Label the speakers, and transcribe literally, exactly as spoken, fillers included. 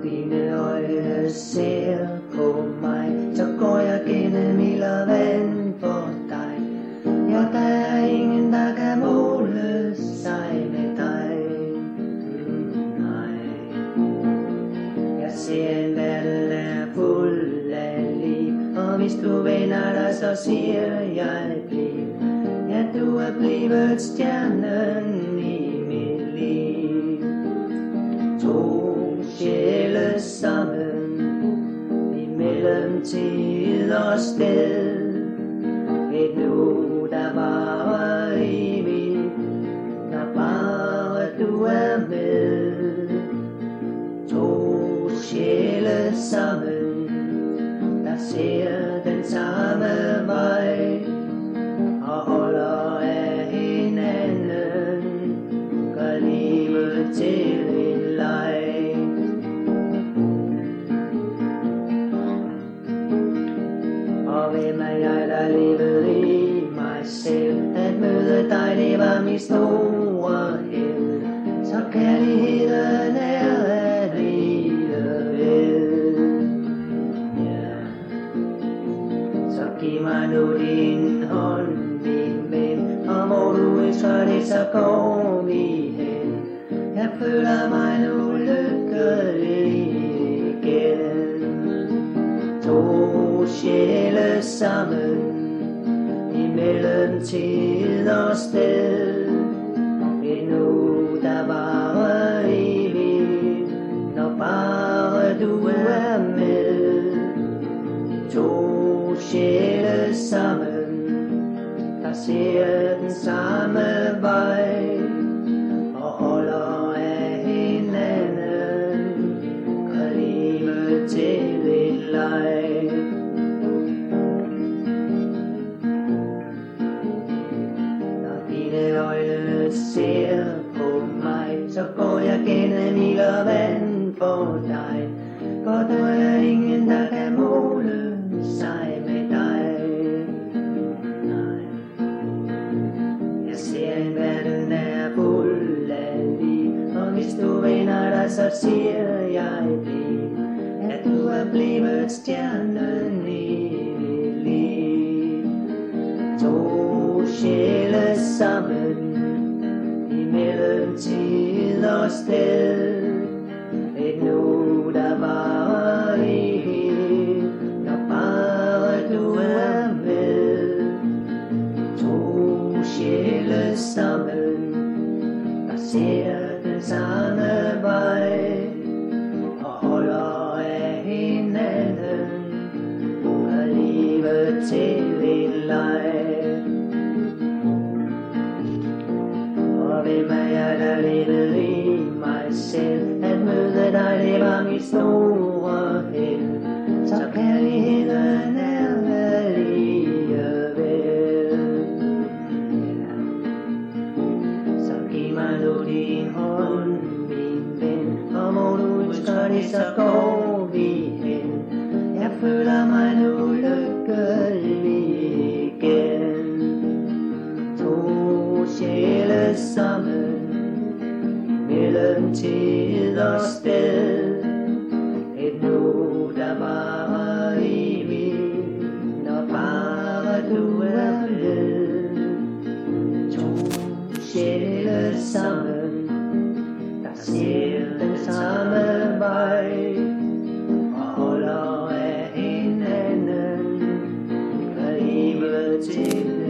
Speaker 1: dine øjne ser på mig, så går jeg gennem ild og vand for dig. Ja, der er ingen, der kan måle sig med dig. Mm, nej. Jeg ser en verden, der er fuld af liv, og hvis du vender dig, så siger jeg bliv. Ja, du er blevet stjernen i mit liv. To sjæle sammen imellem tid og sted. Et nu, der varer evigt, når bare du er med. To sjæle sammen, der ser den samme vej og holder af hinanden, gør livet til en leg. Og hvem er jeg, der levede i mig selv? At møde dig, det var min store held. Så kærligheden er alligevel. Yeah. Så giv mig nu din hånd, min ven, og må du ønsker det, så går vi hen. Jeg føler mig nu lykkelig igen. To sjæle sammen imellem tid og sted. Endnu der varer evigt, når bare du er med. To sjæle sammen, der ser den samme vej og holder af hinanden, gør livet til en leg. Når dine øjne ser på mig, så går jeg gennem ild og vand for dig. For der er ingen, der kan måle sig med dig. Nej. Jeg ser en verden, der er fuld af liv, og hvis du vender dig, så siger jeg bliv. At du er blevet stjernen i mit liv. To sjæle sammen imellem tid og sted. Et nu, der varer evigt, når bare du er med. To sjæle sammen, der ser den samme vej og holder af hinanden, gør livet til en leg. Og hvem er jeg, der levede i mig selv? At møde dig, det var mit store held. Så kærligheden er alligevel. Yeah. Så giv mig nu din hånd, min ven, og må du ønsker det, så går vi hen. Jeg føler mig nu lykkelig igen. To sjæle sammen mellem tid og sted. Et nu, der varer evigt, når bare du er med. To sjæle sammen, der ser den samme vej og holder af hinanden, gør livet til